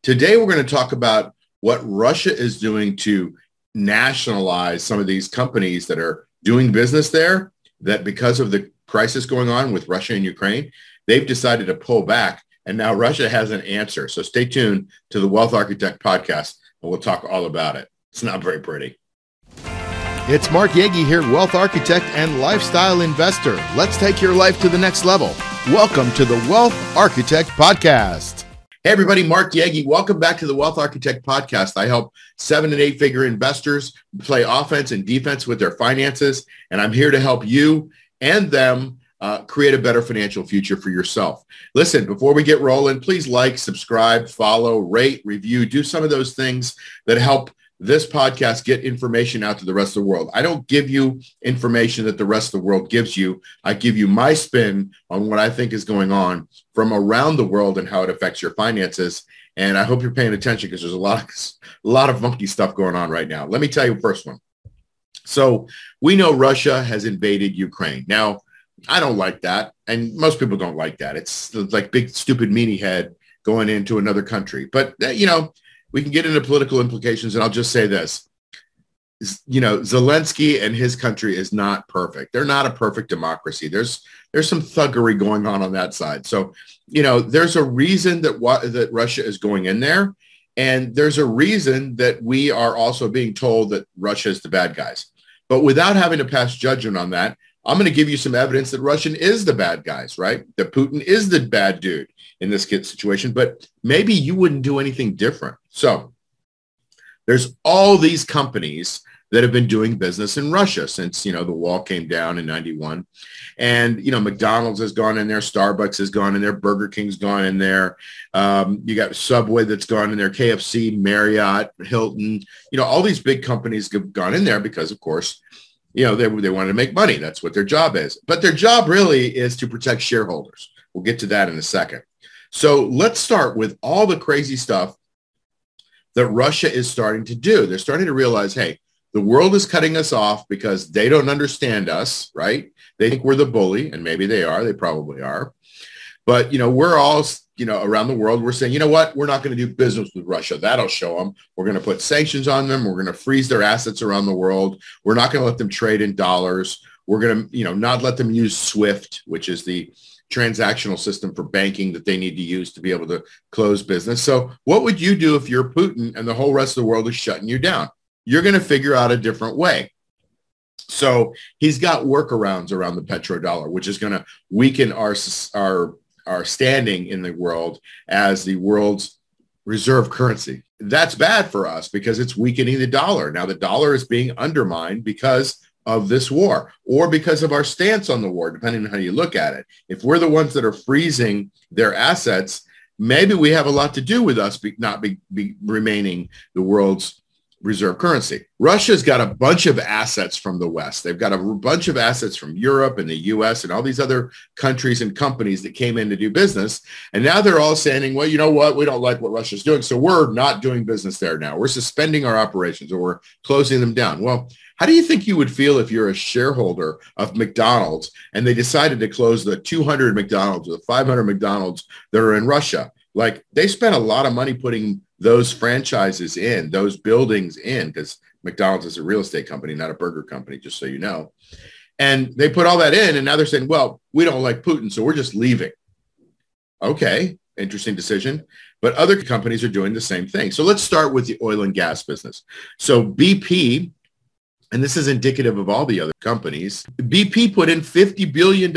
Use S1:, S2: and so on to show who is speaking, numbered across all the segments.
S1: Today, we're going to talk about what Russia is doing to nationalize some of these companies that are doing business there, that because of the crisis going on with Russia and Ukraine, they've decided to pull back. And now Russia has an answer. So stay tuned to the Wealth Architect podcast, and we'll talk all about it. It's not very pretty.
S2: It's Mark Yagi here, Wealth Architect and Lifestyle Investor. Let's take your life to the next level. Welcome to the Wealth Architect Podcast.
S1: Hey, everybody, Mark Yagi. Welcome back to the Wealth Architect Podcast. I help 7- and 8-figure investors play offense and defense with their finances, and I'm here to help you and them create a better financial future for yourself. Listen, before we get rolling, please like, subscribe, follow, rate, review, do some of those things that help this podcast get information out to the rest of the world. I don't give you information that the rest of the world gives you. I give you my spin on what I think is going on from around the world and how it affects your finances. And I hope you're paying attention because there's a lot of funky stuff going on right now. Let me tell you the first one. So we know Russia has invaded Ukraine. Now, I don't like that. And most people don't like that. It's like big, stupid meanie head going into another country. But, we can get into political implications, and I'll just say this. Zelensky and his country is not perfect. They're not a perfect democracy. There's some thuggery going on that side. So, there's a reason that Russia is going in there, and there's a reason that we are also being told that Russia is the bad guys. But without having to pass judgment on that, I'm going to give you some evidence that Russia is the bad guys, right? That Putin is the bad dude in this situation, but maybe you wouldn't do anything different. So there's all these companies that have been doing business in Russia since, the wall came down in 91. And, McDonald's has gone in there. Starbucks has gone in there. Burger King's gone in there. You got Subway that's gone in there. KFC, Marriott, Hilton, all these big companies have gone in there because, of course, they wanted to make money. That's what their job is. But their job really is to protect shareholders. We'll get to that in a second. So let's start with all the crazy stuff that Russia is starting to do. They're starting to realize, hey, the world is cutting us off because they don't understand us, right? They think we're the bully, and maybe they are. They probably are. But, we're all, around the world, we're saying, you know what? We're not going to do business with Russia. That'll show them. We're going to put sanctions on them. We're going to freeze their assets around the world. We're not going to let them trade in dollars. We're going to, not let them use SWIFT, which is the transactional system for banking that they need to use to be able to close business. So what would you do if you're Putin and the whole rest of the world is shutting you down? You're going to figure out a different way. So he's got workarounds around the petrodollar, which is going to weaken our standing in the world as the world's reserve currency. That's bad for us because it's weakening the dollar. Now the dollar is being undermined because of this war or because of our stance on the war, depending on how you look at it. If we're the ones that are freezing their assets, maybe we have a lot to do with us not remaining the world's reserve currency. Russia's got a bunch of assets from the West. They've got a bunch of assets from Europe and the US and all these other countries and companies that came in to do business. And now they're all saying, well, you know what? We don't like what Russia's doing. So we're not doing business there now. We're suspending our operations or we're closing them down. Well, how do you think you would feel if you're a shareholder of McDonald's and they decided to close the 200 McDonald's or the 500 McDonald's that are in Russia? Like, they spent a lot of money putting those franchises in, those buildings in, because McDonald's is a real estate company, not a burger company, just so you know. And they put all that in, and now they're saying, well, we don't like Putin, so we're just leaving. Okay, interesting decision. But other companies are doing the same thing. So let's start with the oil and gas business. So BP, and this is indicative of all the other companies, BP put in $50 billion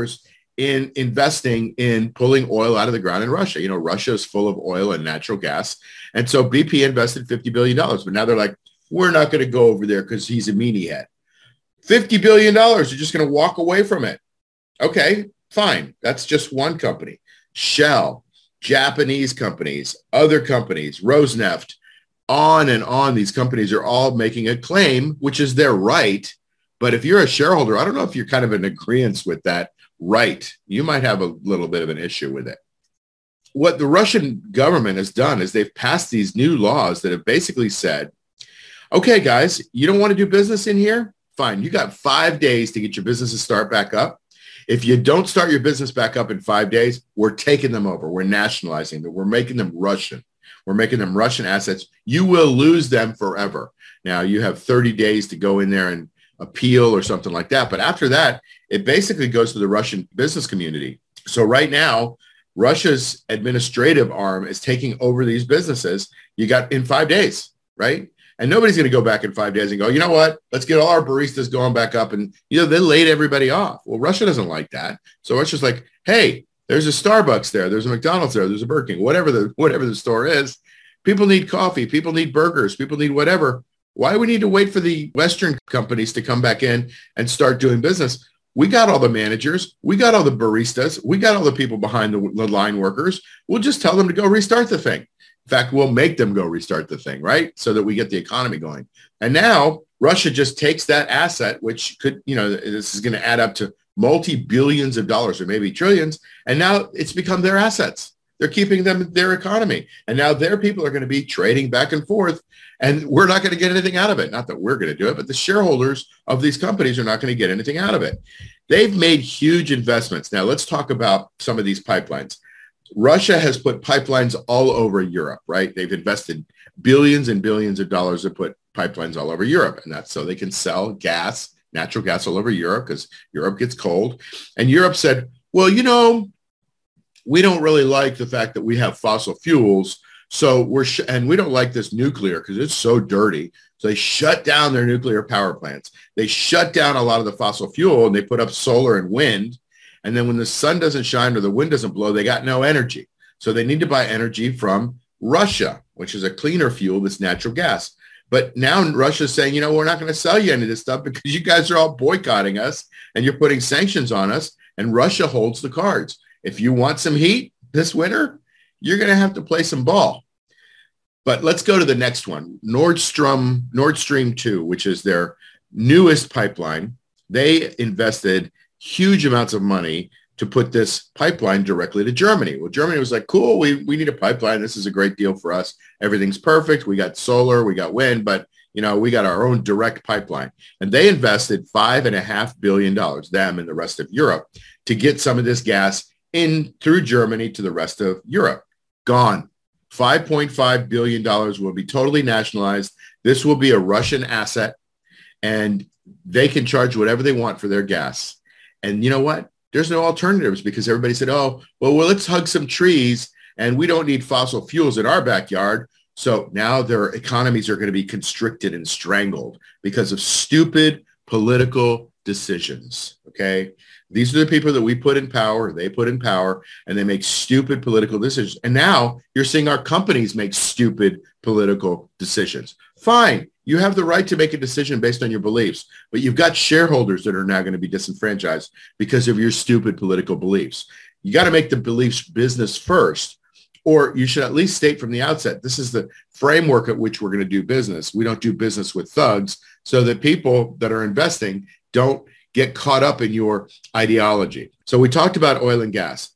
S1: in investing in pulling oil out of the ground in Russia. Russia is full of oil and natural gas. And so BP invested $50 billion. But now they're like, we're not going to go over there because he's a meanie head. $50 billion. You're just going to walk away from it. Okay, fine. That's just one company. Shell, Japanese companies, other companies, Rosneft, on and on. These companies are all making a claim, which is their right. But if you're a shareholder, I don't know if you're kind of in agreement with that right. You might have a little bit of an issue with it. What the Russian government has done is they've passed these new laws that have basically said, okay, guys, you don't want to do business in here? Fine. You got 5 days to get your business to start back up. If you don't start your business back up in 5 days, we're taking them over. We're nationalizing them. We're making them Russian. We're making them Russian assets. You will lose them forever. Now, you have 30 days to go in there and appeal or something like that. But after that, it basically goes to the Russian business community. So right now, Russia's administrative arm is taking over these businesses. You got in 5 days, right? And nobody's going to go back in 5 days and go, you know what, let's get all our baristas going back up. And, they laid everybody off. Well, Russia doesn't like that. So Russia's like, hey, there's a Starbucks there. There's a McDonald's there. There's a Burger King, whatever the store is. People need coffee. People need burgers. People need whatever. Why do we need to wait for the Western companies to come back in and start doing business? We got all the managers. We got all the baristas. We got all the people behind the line workers. We'll just tell them to go restart the thing. In fact, we'll make them go restart the thing, right? So that we get the economy going. And now Russia just takes that asset, which could, this is going to add up to multi-billions of dollars or maybe trillions. And now it's become their assets. They're keeping them their economy. And now their people are going to be trading back and forth. And we're not going to get anything out of it. Not that we're going to do it, but the shareholders of these companies are not going to get anything out of it. They've made huge investments. Now let's talk about some of these pipelines. Russia has put pipelines all over Europe, right? They've invested billions and billions of dollars to put pipelines all over Europe. And that's so they can sell gas, natural gas all over Europe because Europe gets cold. And Europe said, well, we don't really like the fact that we have fossil fuels. So and we don't like this nuclear because it's so dirty. So they shut down their nuclear power plants. They shut down a lot of the fossil fuel and they put up solar and wind. And then when the sun doesn't shine or the wind doesn't blow, they got no energy. So they need to buy energy from Russia, which is a cleaner fuel that's natural gas. But now Russia's saying, we're not going to sell you any of this stuff because you guys are all boycotting us and you're putting sanctions on us. And Russia holds the cards. If you want some heat this winter, you're going to have to play some ball. But let's go to the next one, Nord Stream 2, which is their newest pipeline. They invested huge amounts of money to put this pipeline directly to Germany. Well, Germany was like, cool, we need a pipeline. This is a great deal for us. Everything's perfect. We got solar, we got wind, but we got our own direct pipeline. And they invested $5.5 billion, them and the rest of Europe, to get some of this gas in through Germany to the rest of Europe. Gone. $5.5 billion will be totally nationalized. This will be a Russian asset, and they can charge whatever they want for their gas. And you know what? There's no alternatives because everybody said, well, let's hug some trees, and we don't need fossil fuels in our backyard. So now their economies are going to be constricted and strangled because of stupid political decisions, okay? These are the people that we put in power, they put in power, and they make stupid political decisions. And now you're seeing our companies make stupid political decisions. Fine, you have the right to make a decision based on your beliefs, but you've got shareholders that are now going to be disenfranchised because of your stupid political beliefs. You got to make the beliefs business first, or you should at least state from the outset, this is the framework at which we're going to do business. We don't do business with thugs, so that people that are investing don't get caught up in your ideology. So we talked about oil and gas.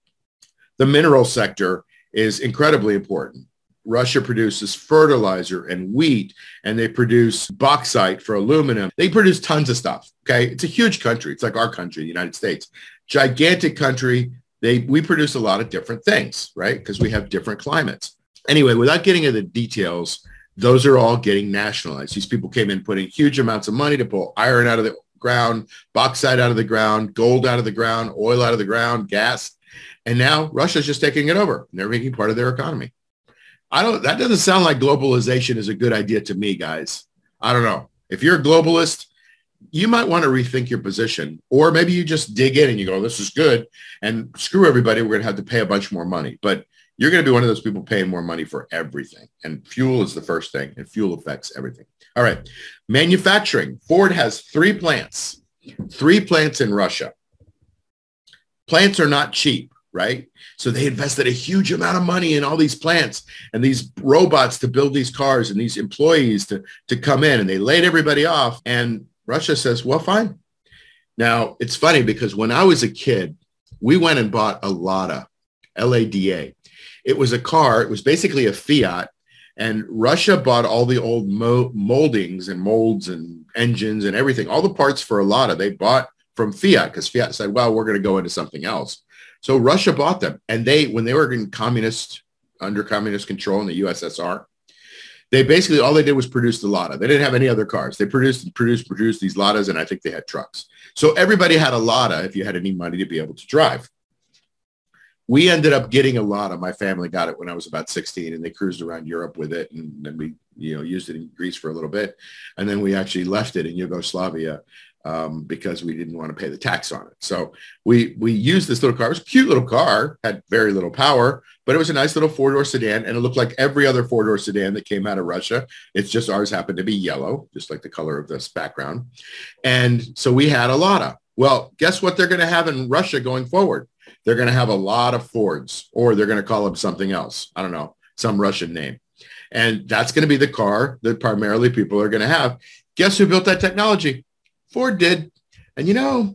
S1: The mineral sector is incredibly important. Russia produces fertilizer and wheat, and they produce bauxite for aluminum. They produce tons of stuff, okay? It's a huge country. It's like our country, the United States. Gigantic country. We produce a lot of different things, right? Because we have different climates. Anyway, without getting into the details, those are all getting nationalized. These people came in putting huge amounts of money to pull iron out of the ground, bauxite out of the ground, gold out of the ground, oil out of the ground, gas. And now Russia's just taking it over. And they're making part of their economy. That doesn't sound like globalization is a good idea to me, guys. I don't know. If you're a globalist, you might want to rethink your position, or maybe you just dig in and you go, this is good, and screw everybody. We're going to have to pay a bunch more money, but you're going to be one of those people paying more money for everything. And fuel is the first thing, and fuel affects everything. All right. Manufacturing. Ford has 3 plants in Russia. Plants are not cheap, right? So they invested a huge amount of money in all these plants and these robots to build these cars and these employees to come in, and they laid everybody off. And Russia says, well, fine. Now, it's funny because when I was a kid, we went and bought a Lada, Lada. It was a car. It was basically a Fiat. And Russia bought all the old moldings and molds and engines and everything, all the parts for a Lada they bought from Fiat, because Fiat said, well, we're going to go into something else. So Russia bought them. And when they were in communist under communist control in the USSR. They basically, all they did was produce the Lada. They didn't have any other cars. They produced these Ladas, and I think they had trucks. So everybody had a Lada if you had any money to be able to drive. We ended up getting a Lada. My family got it when I was about 16, and they cruised around Europe with it, and then we used it in Greece for a little bit, and then we actually left it in Yugoslavia because we didn't want to pay the tax on it. So we used this little car. It was a cute little car, had very little power, but it was a nice little four-door sedan, and it looked like every other four-door sedan that came out of Russia. It's just ours happened to be yellow, just like the color of this background. And so we had a Lada. Well, guess what they're going to have in Russia going forward? They're going to have a lot of Fords, or they're going to call them something else. I don't know, some Russian name. And that's going to be the car that primarily people are going to have. Guess who built that technology? Ford did. And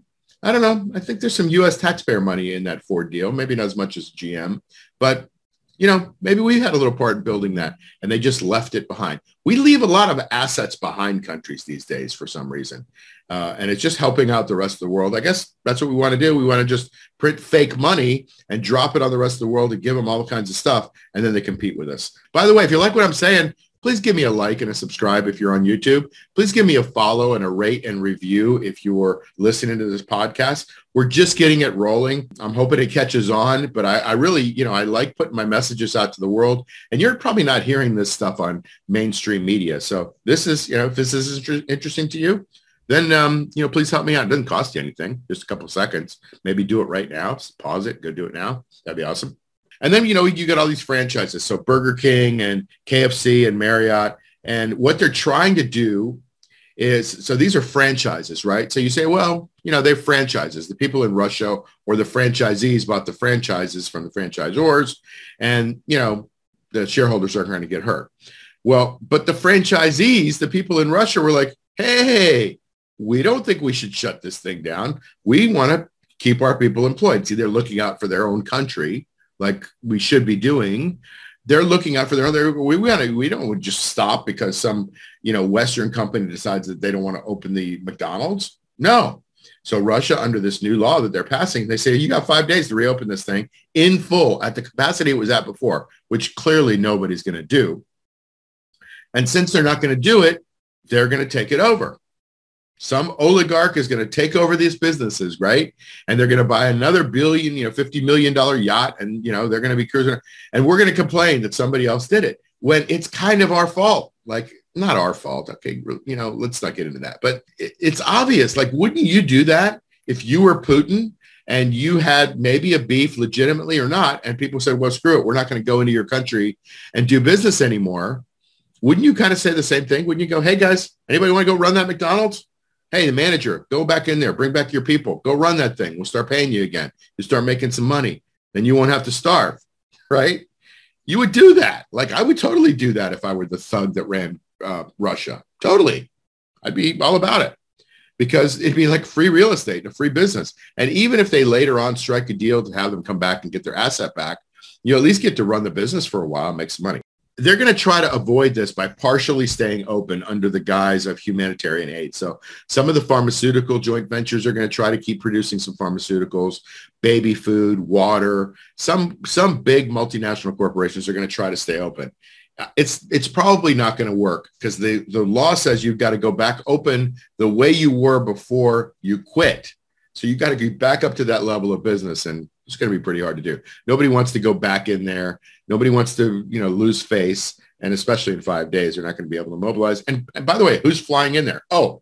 S1: I don't know. I think there's some U.S. taxpayer money in that Ford deal. Maybe not as much as GM, but maybe we had a little part in building that, and they just left it behind. We leave a lot of assets behind countries these days for some reason. And it's just helping out the rest of the world. I guess that's what we want to do. We want to just print fake money and drop it on the rest of the world and give them all kinds of stuff, and then they compete with us. By the way, if you like what I'm saying, please give me a like and a subscribe if you're on YouTube. Please give me a follow and a rate and review if you're listening to this podcast. We're just getting it rolling. I'm hoping it catches on, but I really, I like putting my messages out to the world, and you're probably not hearing this stuff on mainstream media. So this is, if this is interesting to you, then, please help me out. It doesn't cost you anything, just a couple of seconds. Maybe do it right now. Pause it. Go do it now. That'd be awesome. And then, you get all these franchises. So Burger King and KFC and Marriott. And what they're trying to do is, so these are franchises, right? So you say, well, they're franchises. The people in Russia or the franchisees bought the franchises from the franchisors, and, the shareholders are going to get hurt. Well, but the franchisees, the people in Russia were like, hey, we don't think we should shut this thing down. We want to keep our people employed. See, they're looking out for their own country like we should be doing. They're looking out for their own. We don't just stop because some, Western company decides that they don't want to open the McDonald's. No. So Russia, under this new law that they're passing, they say, you got 5 days to reopen this thing in full at the capacity it was at before, which clearly nobody's going to do. And since they're not going to do it, they're going to take it over. Some oligarch is going to take over these businesses, right? And they're going to buy another $50 million yacht, and, they're going to be cruising. And we're going to complain that somebody else did it when it's kind of our fault. Like, not our fault. Okay. Let's not get into that, but it's obvious. Like, wouldn't you do that if you were Putin and you had maybe a beef legitimately or not? And people said, well, screw it. We're not going to go into your country and do business anymore. Wouldn't you kind of say the same thing? Wouldn't you go, hey guys, anybody want to go run that McDonald's? Hey, the manager, go back in there, bring back your people, go run that thing. We'll start paying you again. You start making some money, then you won't have to starve, right? You would do that. Like, I would totally do that if I were the thug that ran Russia. Totally. I'd be all about it, because it'd be like free real estate, a free business. And even if they later on strike a deal to have them come back and get their asset back, you at least get to run the business for a while and make some money. They're going to try to avoid this by partially staying open under the guise of humanitarian aid. So some of the pharmaceutical joint ventures are going to try to keep producing some pharmaceuticals, baby food, water. Some big multinational corporations are going to try to stay open. It's probably not going to work, because the law says you've got to go back open the way you were before you quit. So you've got to get back up to that level of business, and it's going to be pretty hard to do. Nobody wants to go back in there. Nobody wants to, lose face. And especially in 5 days, they're not going to be able to mobilize. And by the way, who's flying in there? Oh,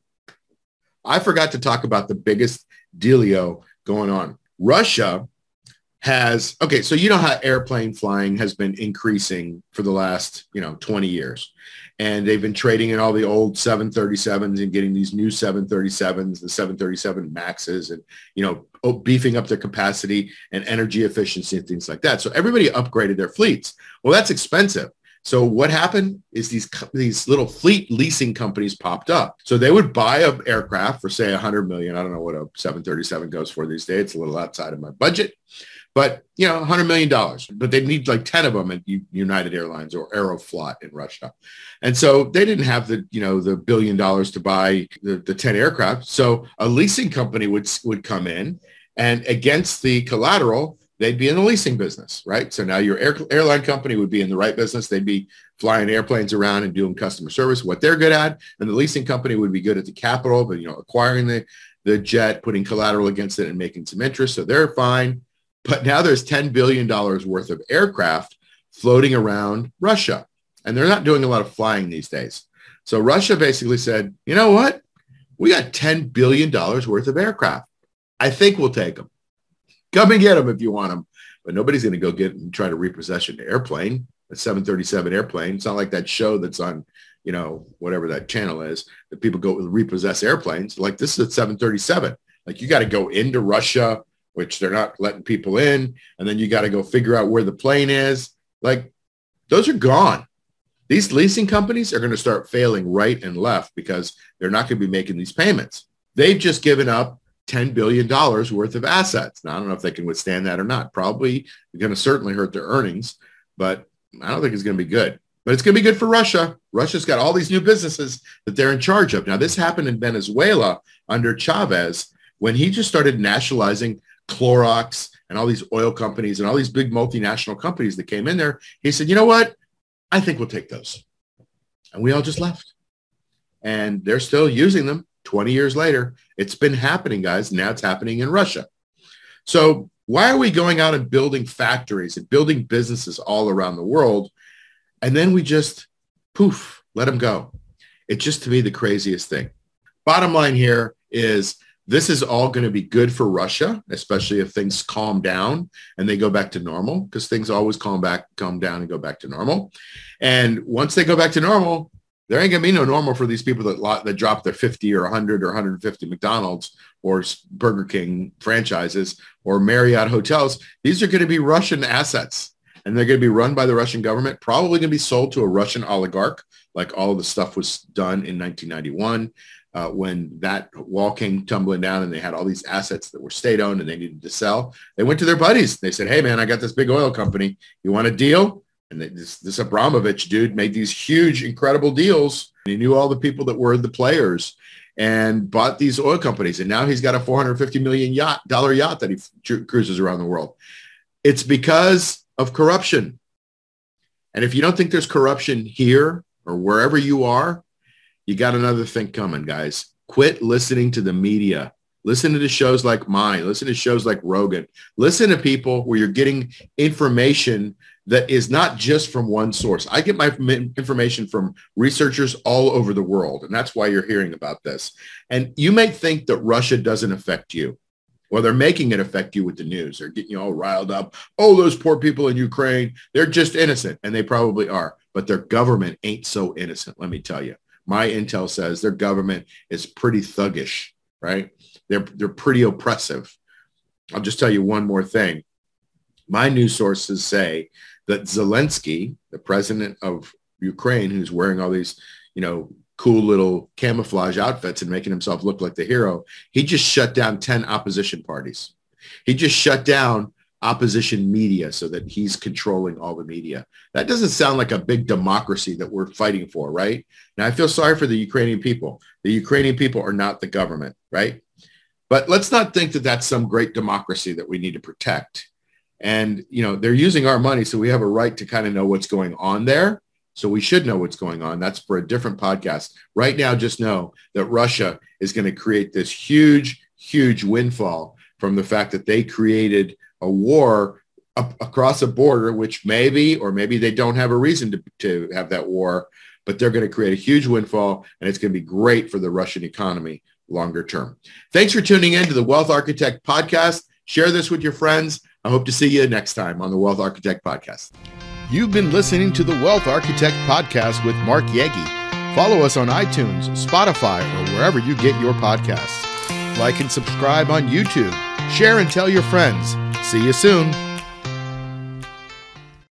S1: I forgot to talk about the biggest dealio going on. Russia has, okay, so how airplane flying has been increasing for the last, 20 years. And they've been trading in all the old 737s and getting these new 737s, the 737 Maxes, and, beefing up their capacity and energy efficiency and things like that. So everybody upgraded their fleets. Well, that's expensive. So what happened is these little fleet leasing companies popped up. So they would buy an aircraft for, say, $100 million. I don't know what a 737 goes for these days. It's a little outside of my budget. But, $100 million, but they need like 10 of them at United Airlines or Aeroflot in Russia. And so they didn't have the $1 billion to buy the 10 aircraft. So a leasing company would come in, and against the collateral, they'd be in the leasing business, right? So now your airline company would be in the right business. They'd be flying airplanes around and doing customer service, what they're good at. And the leasing company would be good at the capital, but, acquiring the jet, putting collateral against it and making some interest. So they're fine. But now there's $10 billion worth of aircraft floating around Russia. And they're not doing a lot of flying these days. So Russia basically said, you know what? We got $10 billion worth of aircraft. I think we'll take them. Come and get them if you want them. But nobody's going to go get and try to repossess an airplane, a 737 airplane. It's not like that show that's on, whatever that channel is, that people go repossess airplanes. Like, this is a 737. Like, you got to go into Russia, which they're not letting people in. And then you got to go figure out where the plane is. Like, those are gone. These leasing companies are going to start failing right and left because they're not going to be making these payments. They've just given up $10 billion worth of assets. Now, I don't know if they can withstand that or not. Probably going to certainly hurt their earnings, but I don't think it's going to be good. But it's going to be good for Russia. Russia's got all these new businesses that they're in charge of. Now, this happened in Venezuela under Chavez when he just started nationalizing Clorox and all these oil companies and all these big multinational companies that came in there. He said, you know what? I think we'll take those. And we all just left. And they're still using them 20 years later. It's been happening, guys. Now it's happening in Russia. So why are we going out and building factories and building businesses all around the world? And then we just, poof, let them go. It's just, to me, the craziest thing. Bottom line here is this is all going to be good for Russia, especially if things calm down and they go back to normal, because things always calm down and go back to normal. And once they go back to normal, there ain't going to be no normal for these people that drop their 50 or 100 or 150 McDonald's or Burger King franchises or Marriott hotels. These are going to be Russian assets, and they're going to be run by the Russian government, probably going to be sold to a Russian oligarch, like all of the stuff was done in 1991 when that wall came tumbling down and they had all these assets that were state-owned and they needed to sell. They went to their buddies. They said, hey, man, I got this big oil company. You want a deal? And this Abramovich dude made these huge, incredible deals. And he knew all the people that were the players and bought these oil companies. And now he's got a $450 million yacht that he cruises around the world. It's because of corruption. And if you don't think there's corruption here or wherever you are, you got another thing coming, guys. Quit listening to the media. Listen to the shows like mine. Listen to shows like Rogan. Listen to people where you're getting information that is not just from one source. I get my information from researchers all over the world, and that's why you're hearing about this. And you may think that Russia doesn't affect you. Well, they're making it affect you with the news. They're getting you all riled up. Oh, those poor people in Ukraine, they're just innocent, and they probably are. But their government ain't so innocent, let me tell you. My intel says their government is pretty thuggish, right? They're pretty oppressive. I'll just tell you one more thing. My news sources say that Zelensky, the president of Ukraine, who's wearing all these, cool little camouflage outfits and making himself look like the hero, he just shut down 10 opposition parties. He just shut down opposition media so that he's controlling all the media. That doesn't sound like a big democracy that we're fighting for, right? Now, I feel sorry for the Ukrainian people. The Ukrainian people are not the government, right? But let's not think that that's some great democracy that we need to protect. And, they're using our money, so we have a right to kind of know what's going on there. So we should know what's going on. That's for a different podcast. Right now, just know that Russia is going to create this huge, huge windfall from the fact that they created a war across a border, which maybe they don't have a reason to have that war, but they're going to create a huge windfall, and it's going to be great for the Russian economy longer term. Thanks for tuning in to the Wealth Architect podcast. Share this with your friends. I hope to see you next time on the Wealth Architect podcast.
S2: You've been listening to the Wealth Architect podcast with Mark Yagi. Follow us on iTunes, Spotify, or wherever you get your podcasts. Like and subscribe on YouTube. Share and tell your friends. See you soon.